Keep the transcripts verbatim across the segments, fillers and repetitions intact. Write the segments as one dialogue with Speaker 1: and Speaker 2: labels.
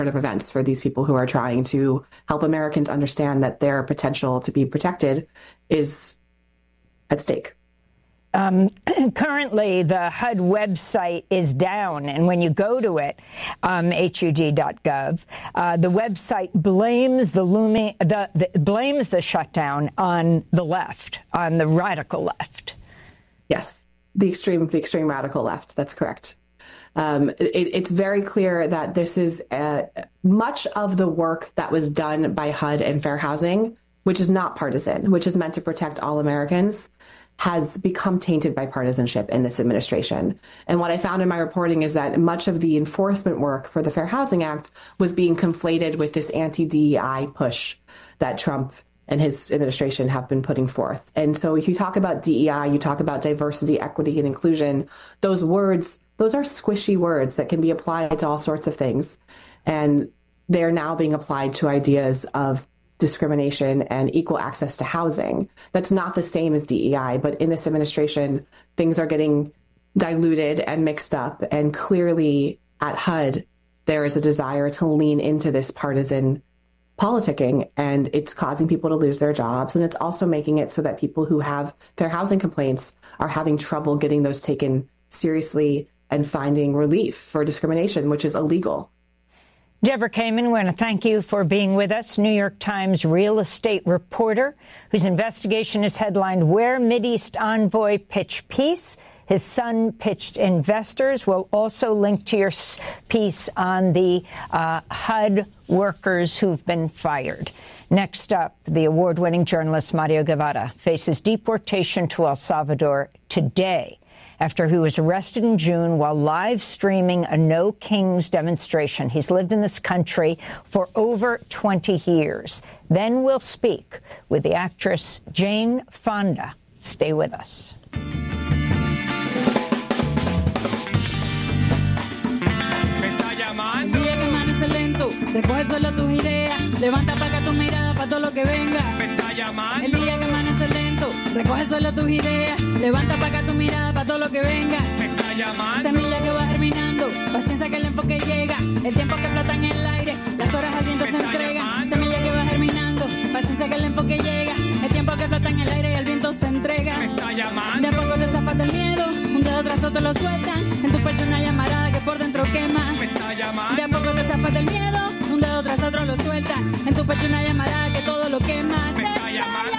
Speaker 1: of events for these people who are trying to help Americans understand that their potential to be protected is at stake.
Speaker 2: Um, currently, the H U D website is down, and when you go to it, um, H U D dot gov, uh, the website blames the looming, the, the blames the shutdown on the left, on the radical left.
Speaker 1: Yes, the extreme, the extreme radical left. That's correct. Um, it, it's very clear that this is uh, much of the work that was done by H U D and Fair Housing, which is not partisan, which is meant to protect all Americans, has become tainted by partisanship in this administration. And what I found in my reporting is that much of the enforcement work for the Fair Housing Act was being conflated with this anti-D E I push that Trump and his administration have been putting forth. And so if you talk about D E I, you talk about diversity, equity, and inclusion, those words, those are squishy words that can be applied to all sorts of things. And they're now being applied to ideas of discrimination and equal access to housing. That's not the same as D E I, but in this administration, things are getting diluted and mixed up. And clearly at H U D, there is a desire to lean into this partisan politicking, and it's causing people to lose their jobs. And it's also making it so that people who have fair housing complaints are having trouble getting those taken seriously and finding relief for discrimination, which is illegal.
Speaker 2: Deborah Kamen, we want to thank you for being with us. New York Times real estate reporter whose investigation is headlined, Where Mideast Envoy Pitched Peace. His son pitched investors. We'll also link to your piece on the uh, H U D workers who've been fired. Next up, the award-winning journalist Mario Guevara faces deportation to El Salvador today, after he was arrested in June while live streaming a No Kings demonstration. He's lived in this country for over twenty years. Then we'll speak with the actress Jane Fonda. Stay with us.
Speaker 3: Recoge solo tus ideas, levanta para acá tu mirada para todo lo que venga. Me está llamando. El día que amanece lento, recoge solo tus ideas, levanta para acá tu mirada para todo lo que venga. Me está llamando. Semilla que va germinando, paciencia que el enfoque llega, el tiempo que flota en el aire, las horas al viento se entregan. Semilla que va germinando, paciencia que el enfoque llega, el tiempo que flota en el aire y el viento se entrega. Me está llamando. De a poco te zapas del miedo, un dedo tras otro lo sueltan, en tu pecho una llamarada que por dentro quema. Me está llamando. De a poco te zapas del miedo, un dedo tras otro lo suelta, en tu pecho una llamarada que todo lo quema. Me está llamando.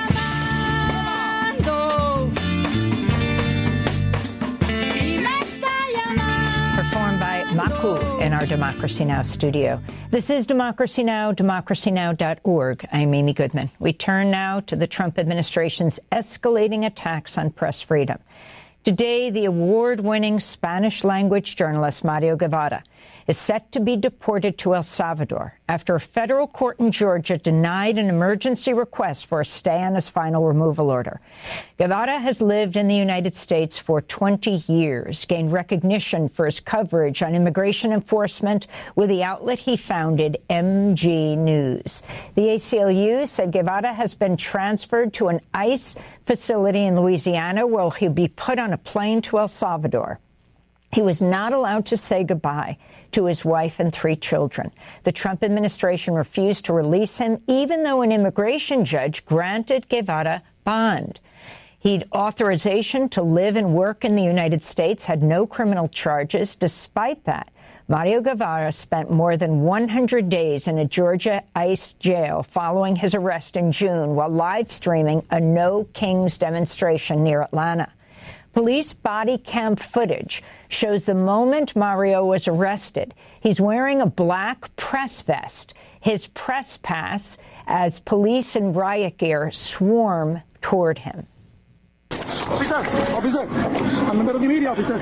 Speaker 3: Y me está llamando.
Speaker 2: Performed by Maku in our Democracy Now! Studio. This is Democracy Now!, democracy now dot org. I'm Amy Goodman. We turn now to the Trump administration's escalating attacks on press freedom. Today, the award-winning Spanish-language journalist Mario Guevara is set to be deported to El Salvador after a federal court in Georgia denied an emergency request for a stay on his final removal order. Guevara has lived in the United States for twenty years, gained recognition for his coverage on immigration enforcement with the outlet he founded, M G News. The A C L U said Guevara has been transferred to an ICE facility in Louisiana where he'll be put on a plane to El Salvador. He was not allowed to say goodbye to his wife and three children. The Trump administration refused to release him, even though an immigration judge granted Guevara bond. He'd authorization to live and work in the United States, had no criminal charges. Despite that, Mario Guevara spent more than one hundred days in a Georgia ICE jail following his arrest in June while live streaming a No Kings demonstration near Atlanta. Police body cam footage shows the moment Mario was arrested. He's wearing a black press vest, his press pass, as police in riot gear swarm toward him.
Speaker 4: Officer, officer, I'm a member of the media, officer.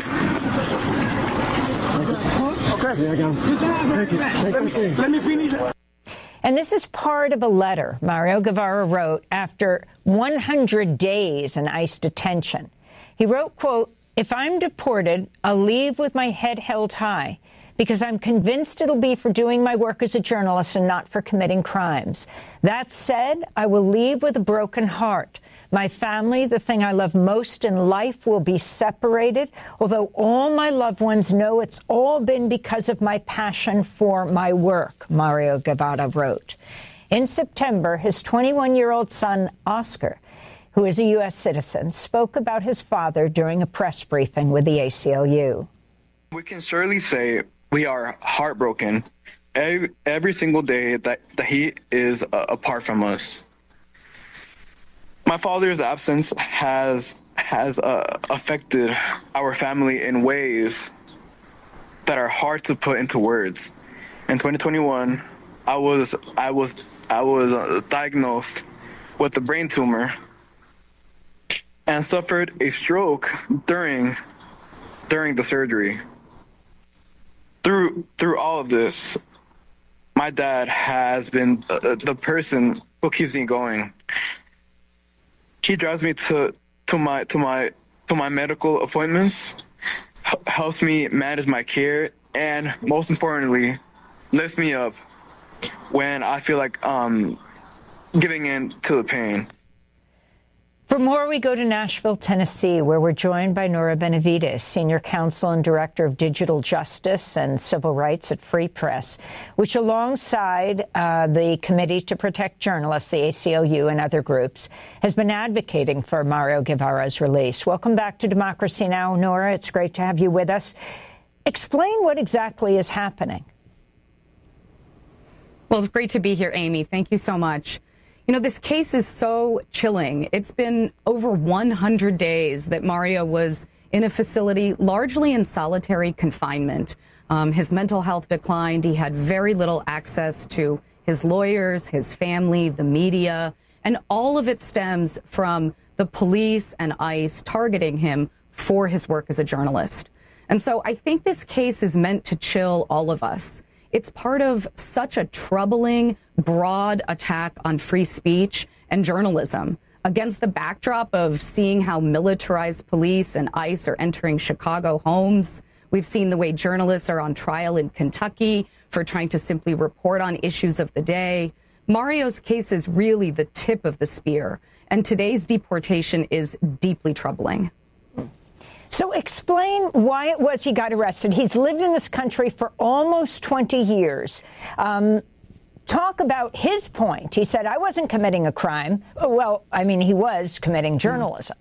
Speaker 4: Okay. Yeah, I got him. Thank you. Thank you. Let me finish.
Speaker 2: And this is part of a letter Mario Guevara wrote after one hundred days in ICE detention. He wrote, quote, "If I'm deported, I'll leave with my head held high because I'm convinced it'll be for doing my work as a journalist and not for committing crimes. That said, I will leave with a broken heart. My family, the thing I love most in life, will be separated, although all my loved ones know it's all been because of my passion for my work, Mario Guevara wrote. In September, his twenty-one-year-old son, Oscar, who is a U S citizen, spoke about his father during a press briefing with the A C L U.
Speaker 5: We can surely say we are heartbroken every, every single day that, that he is uh, apart from us. My father's absence has has uh, affected our family in ways that are hard to put into words. In twenty twenty-one, I was I was I was uh, diagnosed with a brain tumor and suffered a stroke during during the surgery. Through through all of this, my dad has been uh, the person who keeps me going. He drives me to to my to my to my medical appointments, h- helps me manage my care, and most importantly, lifts me up when I feel like um giving in to the pain.
Speaker 2: For more, we go to Nashville, Tennessee, where we're joined by Nora Benavides, Senior Counsel and Director of Digital Justice and Civil Rights at Free Press, which alongside uh, the Committee to Protect Journalists, the A C L U, and other groups, has been advocating for Mario Guevara's release. Welcome back to Democracy Now!, Nora. It's great to have you with us. Explain what exactly is happening.
Speaker 6: Well, it's great to be here, Amy. Thank you so much. You know, this case is so chilling. It's been over one hundred days that Mario was in a facility largely in solitary confinement. Um, his mental health declined. He had very little access to his lawyers, his family, the media, and all of it stems from the police and ICE targeting him for his work as a journalist. And so I think this case is meant to chill all of us. It's part of such a troubling, broad attack on free speech and journalism against the backdrop of seeing how militarized police and ICE are entering Chicago homes. We've seen the way journalists are on trial in Kentucky for trying to simply report on issues of the day. Mario's case is really the tip of the spear, and today's deportation is deeply troubling.
Speaker 2: So explain why it was he got arrested. He's lived in this country for almost twenty years. Um, talk about his point. He said, I wasn't committing a crime. Well, I mean, he was committing journalism.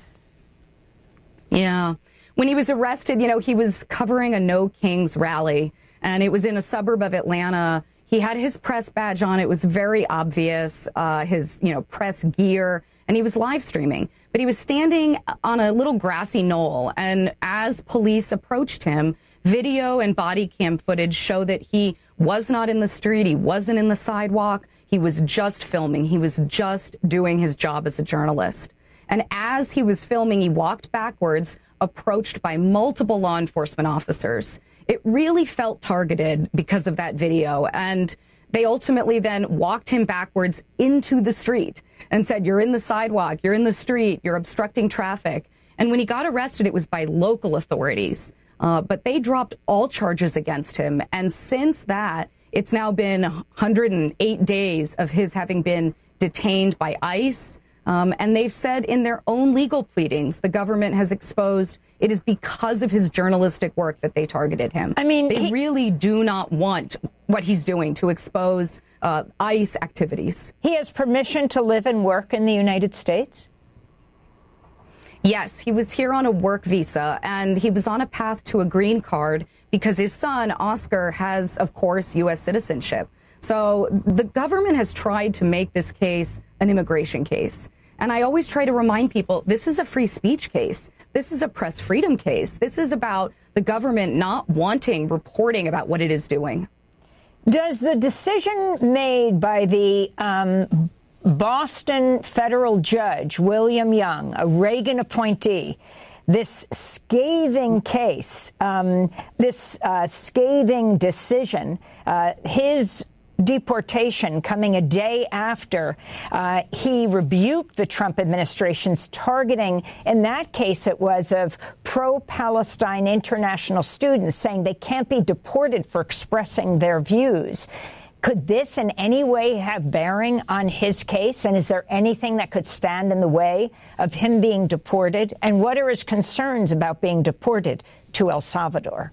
Speaker 6: Yeah. When he was arrested, you know, he was covering a No Kings rally, and it was in a suburb of Atlanta. He had his press badge on. It was very obvious, uh, his, you know, press gear, and he was live streaming. But he was standing on a little grassy knoll, and as police approached him, video and body cam footage show that he was not in the street, he wasn't in the sidewalk, he was just filming, he was just doing his job as a journalist. And as he was filming, he walked backwards, approached by multiple law enforcement officers. It really felt targeted because of that video, and they ultimately then walked him backwards into the street and said, you're in the sidewalk, you're in the street, you're obstructing traffic. And when he got arrested, it was by local authorities. Uh, but they dropped all charges against him. And since that, it's now been one hundred eight days of his having been detained by ICE. Um, and they've said in their own legal pleadings, the government has exposed it is because of his journalistic work that they targeted him.
Speaker 2: I mean,
Speaker 6: they
Speaker 2: he-
Speaker 6: really do not want what he's doing to expose uh, ICE activities.
Speaker 2: He has permission to live and work in the United States?
Speaker 6: Yes, he was here on a work visa, and he was on a path to a green card because his son, Oscar, has, of course, U S citizenship. So the government has tried to make this case an immigration case. And I always try to remind people, this is a free speech case. This is a press freedom case. This is about the government not wanting reporting about what it is doing.
Speaker 2: Does the decision made by the um, Boston federal judge, William Young, a Reagan appointee, this scathing case, um, this uh, scathing decision, uh, his deportation coming a day after uh, he rebuked the Trump administration's targeting. In that case, it was of pro-Palestine international students, saying they can't be deported for expressing their views. Could this in any way have bearing on his case? And is there anything that could stand in the way of him being deported? And what are his concerns about being deported to El Salvador?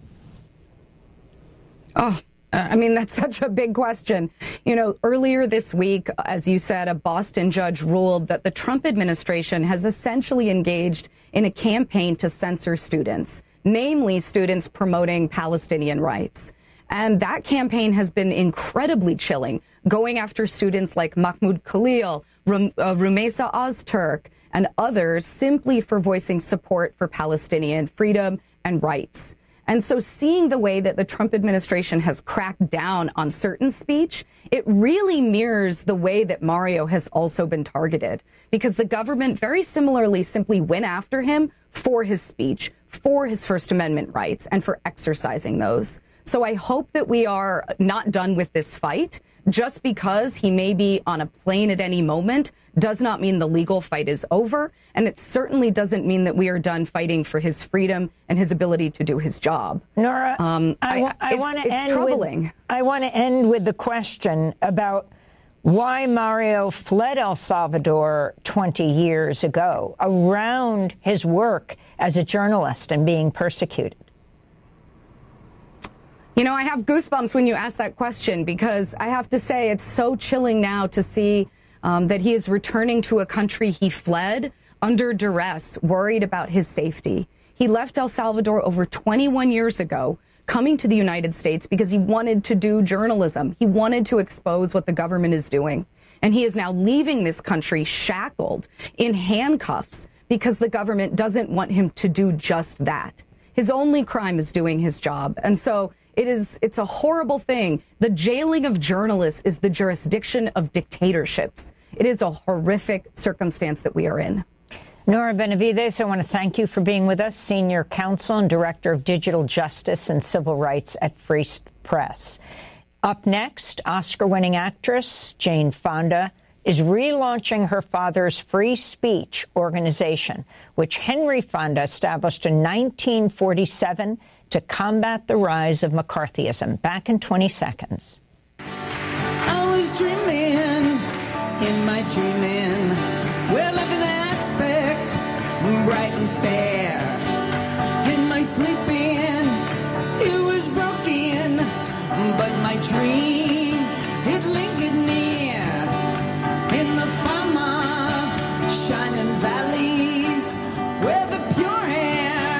Speaker 6: Oh, I mean, that's such a big question. You know, earlier this week, as you said, a Boston judge ruled that the Trump administration has essentially engaged in a campaign to censor students, namely students promoting Palestinian rights. And that campaign has been incredibly chilling, going after students like Mahmoud Khalil, Rum, uh, Rumeysa Ozturk, and others simply for voicing support for Palestinian freedom and rights. And so seeing the way that the Trump administration has cracked down on certain speech, it really mirrors the way that Mario has also been targeted, because the government very similarly simply went after him for his speech, for his First Amendment rights, and for exercising those. So I hope that we are not done with this fight. Just because he may be on a plane at any moment does not mean the legal fight is over. And it certainly doesn't mean that we are done fighting for his freedom and his ability to do his job.
Speaker 2: Nora,
Speaker 6: um,
Speaker 2: I, I, I want to end
Speaker 6: troubling.
Speaker 2: With, I want to end with the question about why Mario fled El Salvador twenty years ago around his work as a journalist and being persecuted.
Speaker 6: You know, I have goosebumps when you ask that question, because I have to say it's so chilling now to see um, that he is returning to a country he fled under duress, worried about his safety. He left El Salvador over twenty-one years ago, coming to the United States because he wanted to do journalism. He wanted to expose what the government is doing. And he is now leaving this country shackled in handcuffs because the government doesn't want him to do just that. His only crime is doing his job. And so It is, it's a horrible thing. The jailing of journalists is the jurisdiction of dictatorships. It is a horrific circumstance that we are in.
Speaker 2: Nora Benavides, I want to thank you for being with us, Senior Counsel and Director of Digital Justice and Civil Rights at Free Press. Up next, Oscar-winning actress Jane Fonda is relaunching her father's free speech organization, which Henry Fonda established in nineteen forty-seven to combat the rise of McCarthyism. Back in twenty seconds.
Speaker 7: I was dreaming in my dreaming, well, of an aspect bright and fair. In my sleeping, it was broken, but my dream, it lingered near. In the farm of shining valleys, where the pure air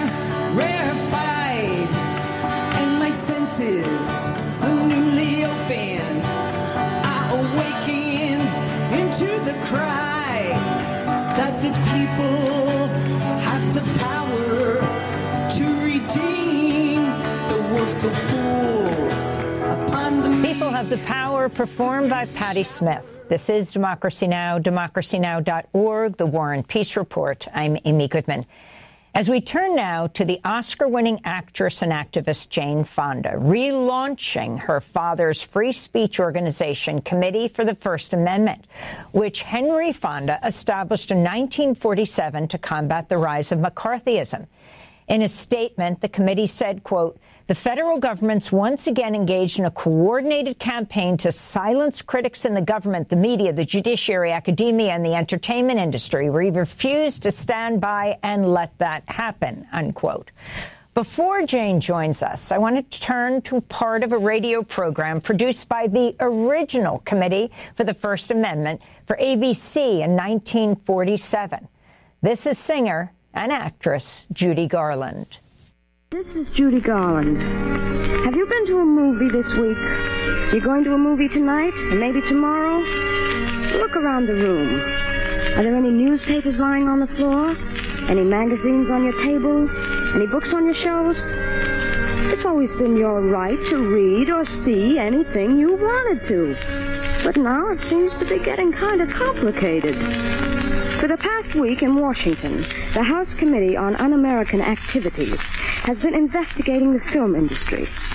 Speaker 7: rarefied, and my senses are newly opened, I awaken into the cry that the people have the power to redeem the work of fools upon the means.
Speaker 2: People Have the Power, performed by Patti Smith. This is Democracy Now!, democracy now dot org, the War and Peace Report. I'm Amy Goodman. As we turn now to the Oscar-winning actress and activist Jane Fonda, relaunching her father's free speech organization, Committee for the First Amendment, which Henry Fonda established in nineteen forty-seven to combat the rise of McCarthyism. In a statement, the committee said, quote, "The federal government's once again engaged in a coordinated campaign to silence critics in the government, the media, the judiciary, academia, and the entertainment industry. We refuse to stand by and let that happen," unquote. Before Jane joins us, I want to turn to part of a radio program produced by the original Committee for the First Amendment for A B C in nineteen forty-seven. This is singer and actress Judy Garland.
Speaker 8: This is Judy Garland. Have you been to a movie this week? You're going to a movie tonight and maybe tomorrow? Look around the room. Are there any newspapers lying on the floor? Any magazines on your table? Any books on your shelves? It's always been your right to read or see anything you wanted to. But now it seems to be getting kind of complicated. For the past week in Washington, the House Committee on Un-American Activities has been investigating the film industry.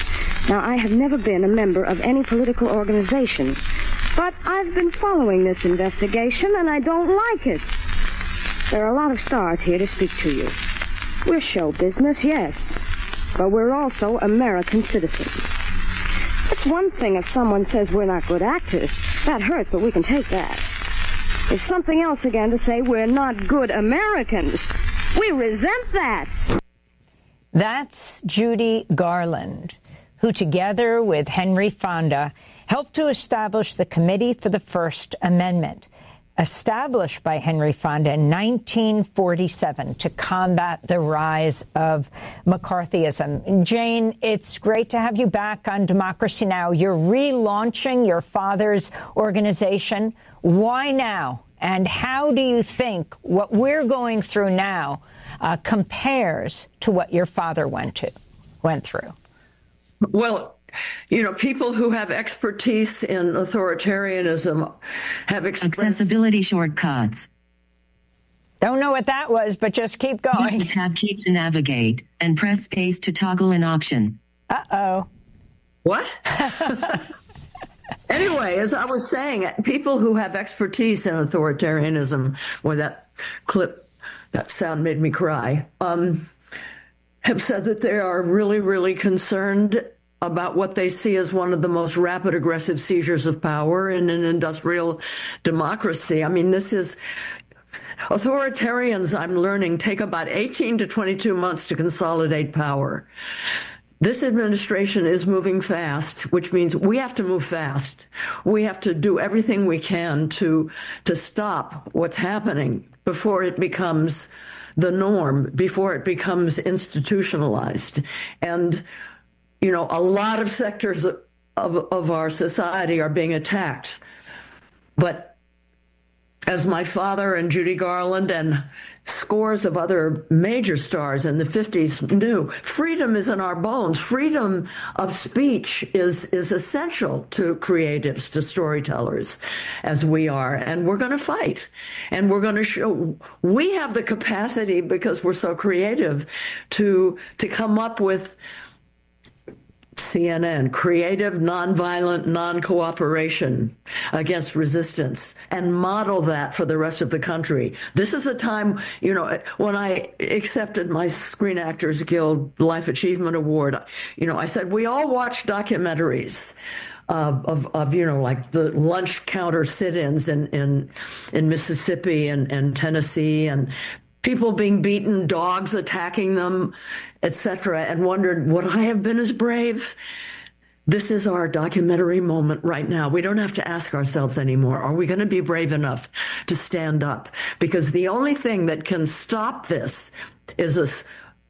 Speaker 8: Now, I have never been a member of any political organization, but I've been following this investigation, and I don't like it. There are a lot of stars here to speak to you. We're show business, yes, but we're also American citizens. It's one thing if someone says we're not good actors. That hurts, but we can take that. It's something else again to say we're not good Americans. We resent that.
Speaker 2: That's Judy Garland, who together with Henry Fonda helped to establish the Committee for the First Amendment, established by Henry Fonda in nineteen forty-seven to combat the rise of McCarthyism. Jane, it's great to have you back on Democracy Now! You're relaunching your father's organization. Why now? And how do you think what we're going through now uh, compares to what your father went to went through?
Speaker 9: Well, you know, people who have expertise in authoritarianism have expressed...
Speaker 10: Accessibility shortcuts.
Speaker 2: Don't know what that was, but just keep going.
Speaker 10: Use the tab key to navigate and press space to toggle an option.
Speaker 2: Uh-oh.
Speaker 9: What? Anyway, as I was saying, people who have expertise in authoritarianism, well, that clip, that sound made me cry, um, have said that they are really, really concerned about what they see as one of the most rapid aggressive seizures of power in an industrial democracy. I mean, this is... Authoritarians, I'm learning, take about eighteen to twenty-two months to consolidate power. This administration is moving fast, which means we have to move fast. We have to do everything we can to, to stop what's happening before it becomes the norm, before it becomes institutionalized. And you know, a lot of sectors of, of our society are being attacked. But as my father and Judy Garland and scores of other major stars in the fifties knew, freedom is in our bones. Freedom of speech is, is essential to creatives, to storytellers, as we are. And we're going to fight. And we're going to show we have the capacity, because we're so creative, to, to come up with C N N, creative, nonviolent, non-cooperation against resistance, and model that for the rest of the country. This is a time, you know, when I accepted my Screen Actors Guild Life Achievement Award, you know, I said, we all watch documentaries uh, of, of, you know, like the lunch counter sit-ins in, in, in Mississippi and, and Tennessee, and people being beaten, dogs attacking them, et cetera, and wondered, would I have been as brave? This is our documentary moment right now. We don't have to ask ourselves anymore, are we going to be brave enough to stand up? Because the only thing that can stop this is this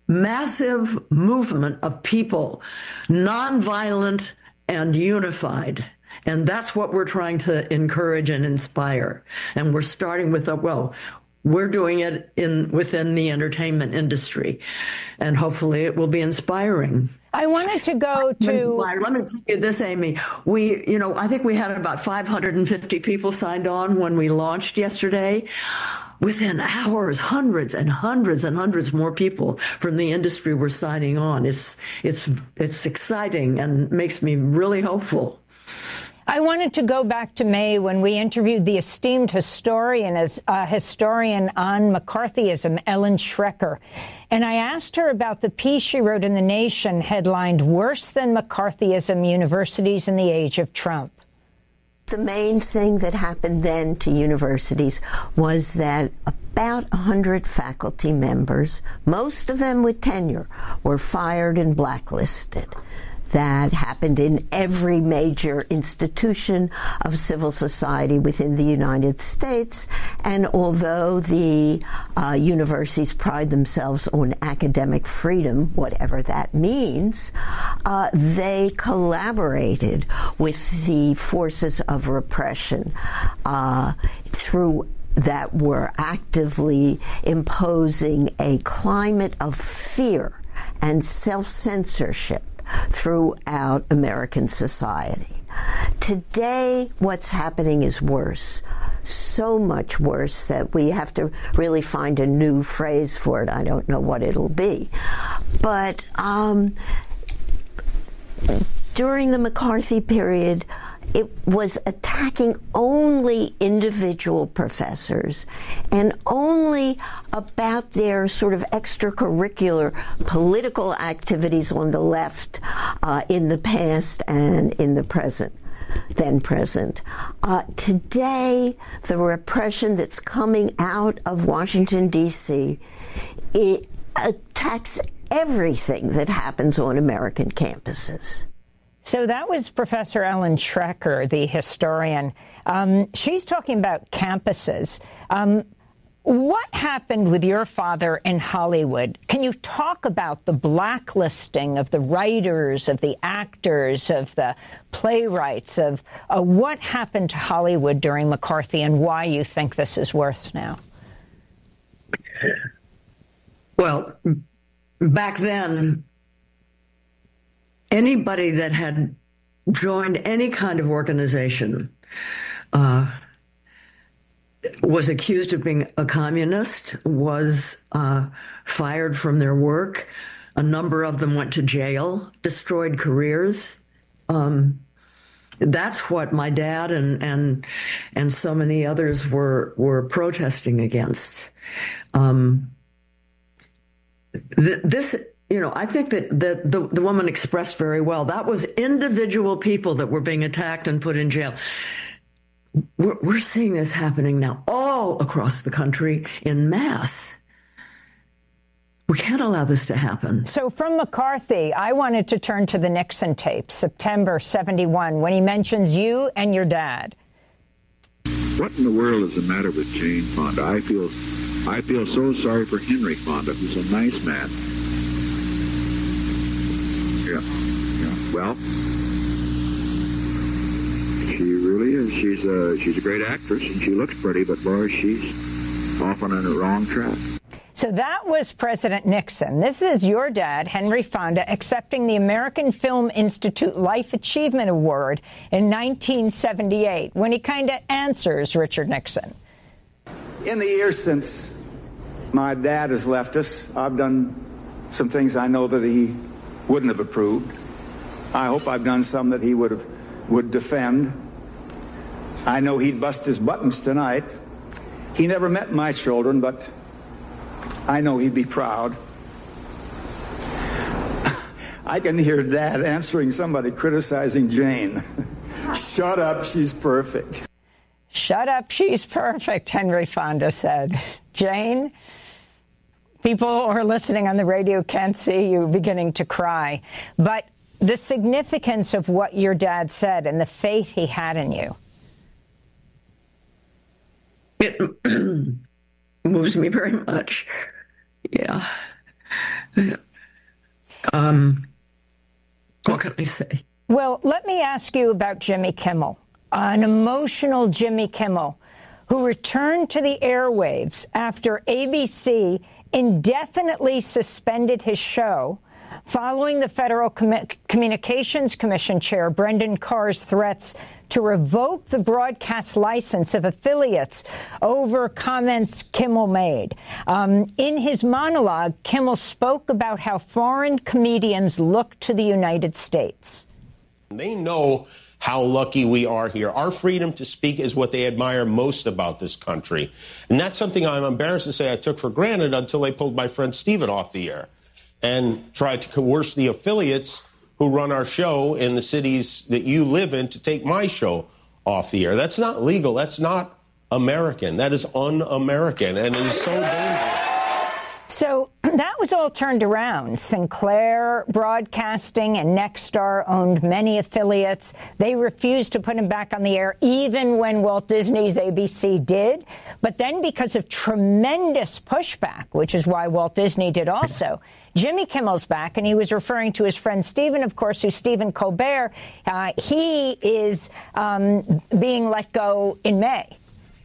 Speaker 9: massive movement of people, nonviolent and unified. And that's what we're trying to encourage and inspire. And we're starting with a, well, we're doing it in within the entertainment industry, and hopefully it will be inspiring.
Speaker 2: I wanted to go to...
Speaker 9: Let me tell you this, Amy. We, you know, I think we had about five hundred fifty people signed on when we launched yesterday. Within hours, hundreds and hundreds and hundreds more people from the industry were signing on. It's, it's, it's exciting and makes me really hopeful.
Speaker 2: I wanted to go back to May when we interviewed the esteemed historian, as a historian on McCarthyism, Ellen Schrecker. And I asked her about the piece she wrote in The Nation headlined, "Worse Than McCarthyism, Universities in the Age of Trump."
Speaker 11: The main thing that happened then to universities was that about one hundred faculty members, most of them with tenure, were fired and blacklisted. That happened in every major institution of civil society within the United States. And although the uh, universities pride themselves on academic freedom, whatever that means, uh, they collaborated with the forces of repression uh, through that were actively imposing a climate of fear and self-censorship throughout American society. Today, what's happening is worse. So much worse that we have to really find a new phrase for it. I don't know what it'll be. But um, during the McCarthy period, it was attacking only individual professors and only about their sort of extracurricular political activities on the left uh, in the past and in the present, then present. Uh, today, the repression that's coming out of Washington, D C, it attacks everything that happens on American campuses.
Speaker 2: So that was Professor Ellen Schrecker, the historian. Um, she's talking about campuses. Um, what happened with your father in Hollywood? Can you talk about the blacklisting of the writers, of the actors, of the playwrights, of uh, what happened to Hollywood during McCarthy and why you think this is worse now?
Speaker 9: Well, back then, anybody that had joined any kind of organization uh, was accused of being a communist, was uh, fired from their work. A number of them went to jail, destroyed careers. Um, that's what my dad and and and so many others were were protesting against. Um, th- this. You know, I think that, that the, the woman expressed very well. That was individual people that were being attacked and put in jail. We're, we're seeing this happening now all across the country in mass. We can't allow this to happen.
Speaker 2: So from McCarthy, I wanted to turn to the Nixon tape, September seventy-one, when he mentions you and your dad.
Speaker 12: What in the world is the matter with Jane Fonda? I feel, I feel so sorry for Henry Fonda, who's a nice man. Yeah, yeah. Well, she really is. She's a she's a great actress, and she looks pretty. But boy, she's often on the wrong track.
Speaker 2: So that was President Nixon. This is your dad, Henry Fonda, accepting the American Film Institute Life Achievement Award in nineteen seventy-eight, when he kind of answers Richard Nixon.
Speaker 13: In the years since my dad has left us, I've done some things I know that he wouldn't have approved. I hope I've done some that he would have would defend. I know he'd bust his buttons tonight. He never met my children, but I know he'd be proud. I can hear Dad answering somebody criticizing Jane. Shut up, she's perfect.
Speaker 2: Shut up, she's perfect, Henry Fonda said. Jane? People who are listening on the radio can't see you beginning to cry. But the significance of what your dad said and the faith he had in you.
Speaker 9: It moves me very much. Yeah. Um, what can I say?
Speaker 2: Well, let me ask you about Jimmy Kimmel, an emotional Jimmy Kimmel, who returned to the airwaves after A B C indefinitely suspended his show following the Federal Com- Communications Commission Chair Brendan Carr's threats to revoke the broadcast license of affiliates over comments Kimmel made. Um, in his monologue, Kimmel spoke about how foreign comedians look to the United States.
Speaker 14: They know how lucky we are here. Our freedom to speak is what they admire most about this country. And that's something I'm embarrassed to say I took for granted until they pulled my friend Stephen off the air and tried to coerce the affiliates who run our show in the cities that you live in to take my show off the air. That's not legal. That's not American. That is un-American, and it is so dangerous.
Speaker 2: So that was all turned around. Sinclair Broadcasting and Nexstar owned many affiliates. They refused to put him back on the air, even when Walt Disney's A B C did. But then, because of tremendous pushback, which is why Walt Disney did also, Jimmy Kimmel's back, and he was referring to his friend Stephen, of course, who's Stephen Colbert. Uh, he is um, being let go in May.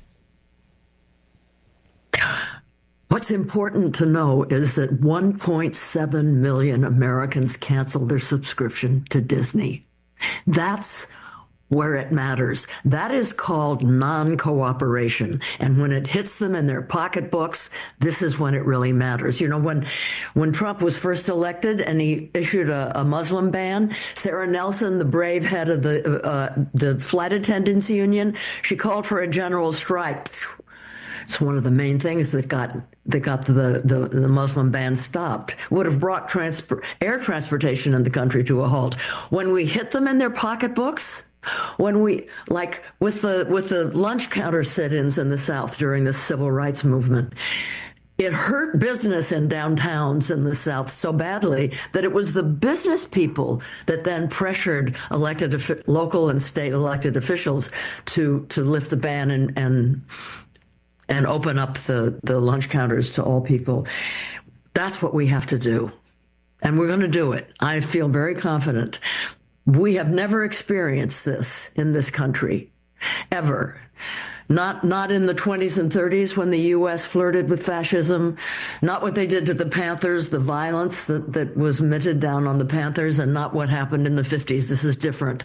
Speaker 9: What's important to know is that one point seven million Americans canceled their subscription to Disney. That's where it matters. That is called non-cooperation. And when it hits them in their pocketbooks, this is when it really matters. You know, when when Trump was first elected and he issued a, a Muslim ban, Sarah Nelson, the brave head of the uh, the flight attendants union, she called for a general strike. It's one of the main things that got that got the, the, the Muslim ban stopped. Would have brought transport, air transportation in the country to a halt. When we hit them in their pocketbooks, when we, like with the with the lunch counter sit-ins in the South during the civil rights movement, it hurt business in downtowns in the South so badly that it was the business people that then pressured elected local and state elected officials to to lift the ban and and. and open up the, the lunch counters to all people. That's what we have to do. And we're going to do it. I feel very confident. We have never experienced this in this country, ever. Not not in the twenties and thirties when the U S flirted with fascism, not what they did to the Panthers, the violence that, that was meted down on the Panthers, and not what happened in the fifties. This is different.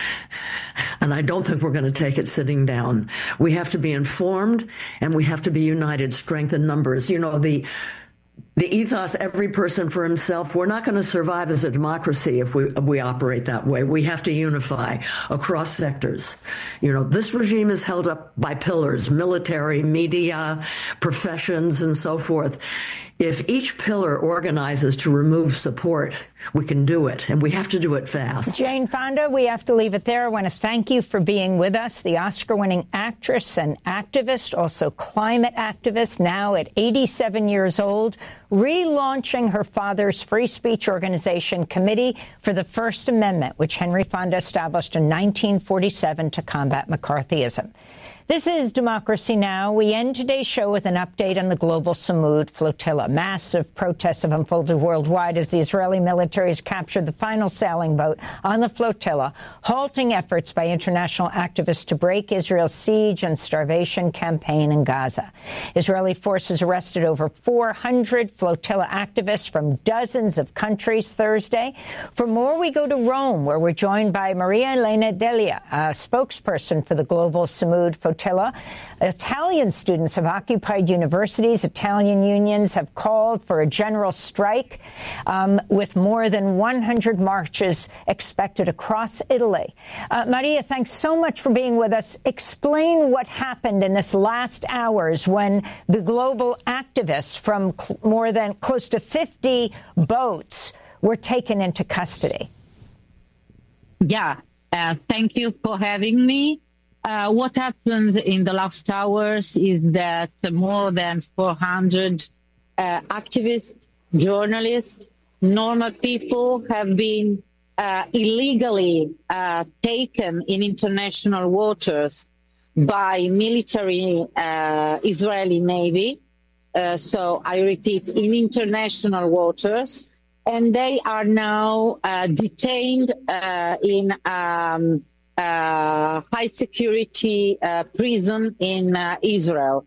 Speaker 9: And I don't think we're going to take it sitting down. We have to be informed, and we have to be united, strength in numbers. You know, the the ethos, every person for himself, we're not going to survive as a democracy if we we operate that way. We have to unify across sectors. You know, this regime is held up by pillars, military, media, professions, and so forth. If each pillar organizes to remove support, we can do it, and we have to do it fast.
Speaker 2: Jane Fonda, we have to leave it there. I want to thank you for being with us, the Oscar-winning actress and activist, also climate activist, now at eighty-seven years old, relaunching her father's free speech organization, Committee for the First Amendment, which Henry Fonda established in nineteen forty-seven to combat McCarthyism. This is Democracy Now! We end today's show with an update on the global Samud flotilla. Massive protests have unfolded worldwide as the Israeli military has captured the final sailing boat on the flotilla, halting efforts by international activists to break Israel's siege and starvation campaign in Gaza. Israeli forces arrested over four hundred flotilla activists from dozens of countries Thursday. For more, we go to Rome, where we're joined by Maria Elena Delia, a spokesperson for the global Samud flotilla. Italian students have occupied universities. Italian unions have called for a general strike, um, with more than one hundred marches expected across Italy. Uh, Maria, thanks so much for being with us. Explain what happened in this last hours when the global activists from cl- more than close to fifty boats were taken into custody.
Speaker 15: Yeah, uh, thank you for having me. Uh, what happened in the last hours is that more than four hundred uh, activists, journalists, normal people have been uh, illegally uh, taken in international waters by military uh, Israeli Navy. Uh, so I repeat, in international waters. And they are now uh, detained uh, in um, Uh, high security uh, prison in uh, Israel.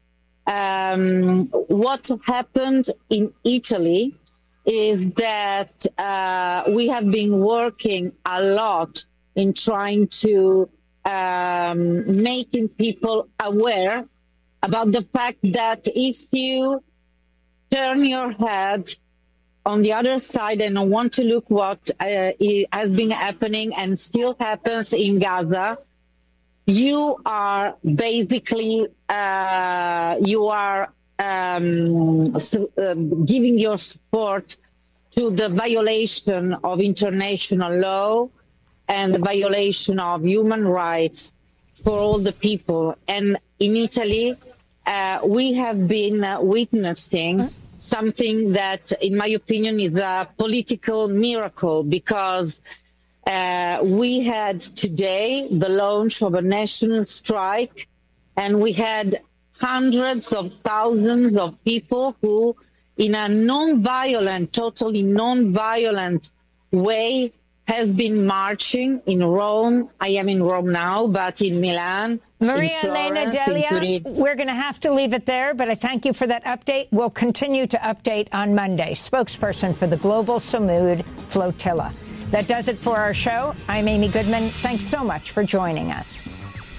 Speaker 15: Um, what happened in Italy is that uh, we have been working a lot in trying to um, making people aware about the fact that if you turn your head on the other side and want to look what uh, has been happening and still happens in Gaza, you are basically, uh, you are um, so, uh, giving your support to the violation of international law and the violation of human rights for all the people. And in Italy, uh, we have been uh, witnessing something that, in my opinion, is a political miracle, because uh, we had today the launch of a national strike, and we had hundreds of thousands of people who, in a non-violent, totally non-violent way, has been marching in Rome. I am in Rome now, but in Milan,
Speaker 2: Maria
Speaker 15: in Florence,
Speaker 2: Elena Delia,
Speaker 15: in
Speaker 2: we're going to have to leave it there, but I thank you for that update. We'll continue to update on Monday. Spokesperson for the Global Samud Flotilla. That does it for our show. I'm Amy Goodman. Thanks so much for joining us.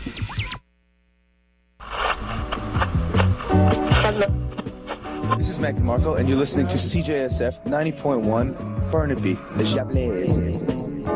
Speaker 16: This is Mac DeMarco, and you're listening to C J S F ninety point one Burnaby, the Chablis.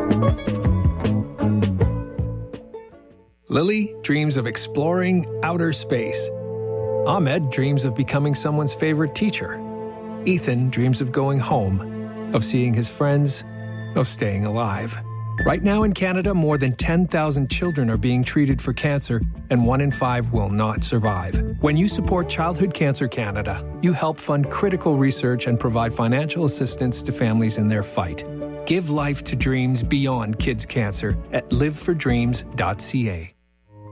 Speaker 17: Lily dreams of exploring outer space. Ahmed dreams of becoming someone's favorite teacher. Ethan dreams of going home, of seeing his friends, of staying alive. Right now in Canada, more than ten thousand children are being treated for cancer, and one in five will not survive. When you support Childhood Cancer Canada, you help fund critical research and provide financial assistance to families in their fight. Give life to dreams beyond kids' cancer at live for dreams dot c a.